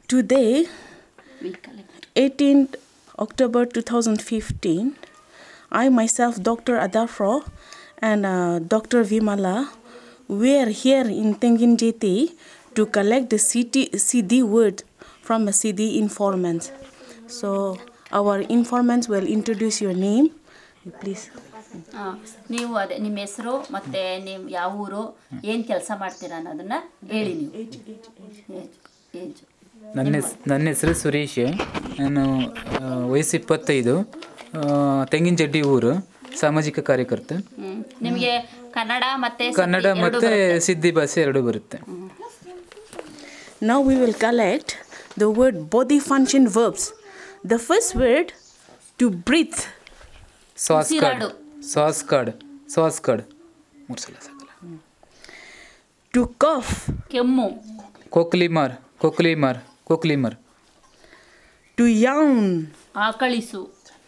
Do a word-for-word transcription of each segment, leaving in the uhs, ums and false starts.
Today, eighteenth October twenty fifteen, I myself, Doctor Adafro, and uh, Doctor Vimala, we are here in Tenginjeti to collect the C D word from a C D informant. So our informants will introduce your name, please. ನೀವು ಅದೇ ನಿಮ್ಮ ಹೆಸರು ಮತ್ತೆ ನಿಮ್ಮ ಯಾವ ಊರು ಏನು ಕೆಲಸ ಮಾಡ್ತೀರಾ ಅನ್ನೋದನ್ನ ಹೇಳಿ ನೀವು. ಏಜ್ ನನ್ನ ಹೆಸ್ ನನ್ನ ಹೆಸರು ಸುರೇಶ್. ನಾನು ವಯಸ್ಸು ಇಪ್ಪತ್ತೈದು, ತೆಂಗಿನಜಡ್ಡಿ ಊರು, ಸಾಮಾಜಿಕ ಕಾರ್ಯಕರ್ತ. ನಿಮಗೆ ಕನ್ನಡ ಮತ್ತೆ ಕನ್ನಡ ಮತ್ತು ಸಿದ್ಧಿ ಭಾಷೆ ಎರಡೂ ಬರುತ್ತೆ. Now we will collect the word body function verbs. The first word, to breathe. ಶ್ವಾಸ ಕಾರ್ಡ್ ಶ್ವಾಸ ಕಾರ್ಡ್ ಶ್ವಾಸ ಕಾರ್ಡ್ ಮೂರು ಸಲ ಸಾಕಲ್ಲ. To cough. ಕೆಮ್ಮು. ಕೊಕ್ಲಿಮಾರ್ ಕೊಕ್ಲಿಮಾರ್ ಕೊಕ್ಲಿಮಾರ್. To yawn. ಆಕಳಿಸು.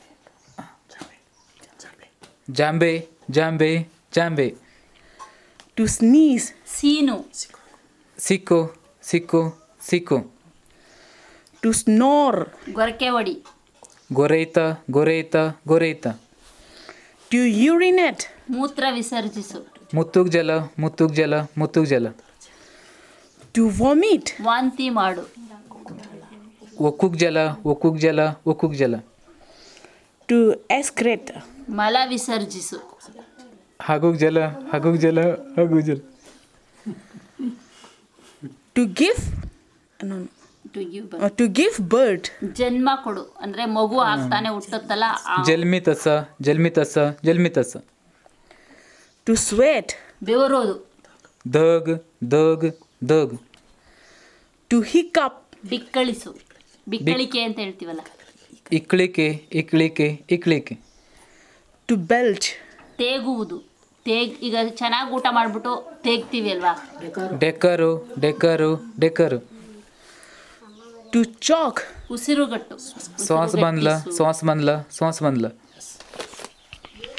ಜಾಂಬೆ ಜಾಂಬೆ ಜಾಂಬೆ. To sneeze. ಸೀನು. ಸಿಕ್ಕು ಸಿಕ್ಕು ಸಿಕ್ಕು. To snore. ಗೊರಕೆ ಹೊಡಿ. ಗೊರೈತ ಗೊರೈತ ಗೊರೈತ. To urinate. ಮೂತ್ರ ವಿಸರ್ಜಿಸು. ಮುತ್ತುಗ್ ಜಲ ಮುತ್ತುಗ್ ಜಲ ಮುತ್ತುಗ್ ಜಲ. To vomit. ವಾಂತಿ ಮಾಡು. ಒಕ್ಕುಗ್ ಜಲ ಒಕ್ಕುಗ್ ಜಲ ಒಕ್ಕುಗ್ ಜಲ. To excrete. ಮಲ ವಿಸರ್ಜಿಸು. ಹಗುಗ್ ಜಲ ಹಗುಗ್ ಜಲ ಹಗುಗ್ ಜಲ. To give. No. To give Uh, to give birth. ಜನ್ಮ ಕೊಡು ಅಂದ್ರೆ ಮಗು ಆಗ್ತಾನೆ ಹುಟ್ಟುತ್ತಲ್ಲ. ಜಲ್ಮಿತಸ ಜಲ್ಮಿತಸ ಜಲ್ಮಿತಸ. To sweat. ಬೆವರೋದು. ದಗ್ ದಗ್ ದಗ್. To hiccup. ಬಿಕ್ಕಳಿಸು. ಬಿಕ್ಕಳಿಕೆ ಅಂತ ಹೇಳ್ತೀವಲ್ಲ. ಇಕ್ಳಿಕೆ ಇಕ್ಳಿಕೆ ಇಕ್ಳಿಕೆ. To belch. ತೇಗುವುದು. ತೇಗ್ ಈಗ ಚೆನ್ನಾಗಿ ಊಟ ಮಾಡಿಬಿಟ್ಟು ತೇಗ್ತೀವಿ ಅಲ್ವಾ. ಡೆಕ್ಕರು ಡೆಕ್ಕರು ಡೆಕ್ಕರು. To choke. ಉಸಿರುಗಟ್ಟು. ಶ್ವಾಸ ಬಂದ್ಲ ಶ್ವಾಸ ಬಂದ್ಲ ಶ್ವಾಸ ಬಂದ್ಲ.